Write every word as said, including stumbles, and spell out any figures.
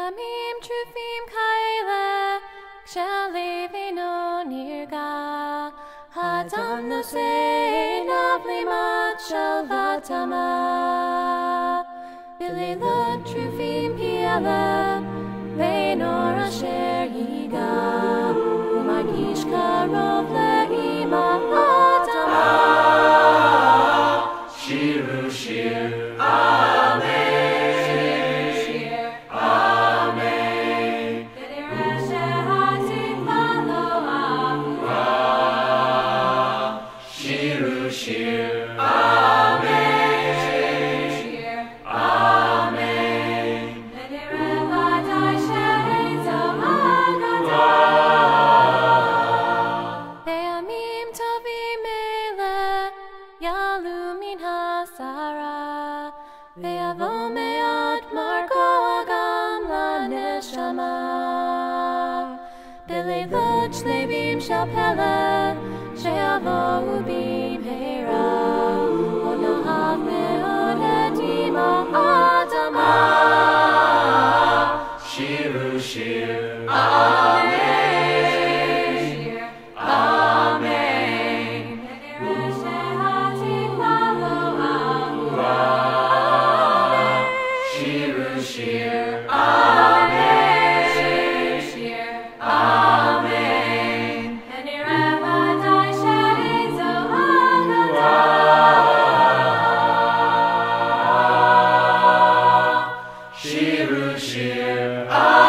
Ve'amim trufim kaile, kshelevino nirga, Hadam nosei navlimat shel vatama. Bilela trufim piele, ve'nor asher yiga, umargish karov le'ima Adama. Shiru shir, Amen. Shiru shir, Amen. V'nireh shehatikva lo avura. Shiru shir, Amen. Shiru shir, Amen. V'nireh vadai she'ezo agata. Ve'amim tovim ele, yalu min hasara, ve'avo me'at marko agam la'neshama. B'leilot shlevim shel pele, she'avohu b'mheira, od na'av me'od et ima Adama. Shiru shir, Amen. Shir, Amen. V'nireh shehatikva lo avura. Shiru shir, Amen. Shiru shir, Amen. V'nireh vadai she'ezo agata. Shiru shir, Amen.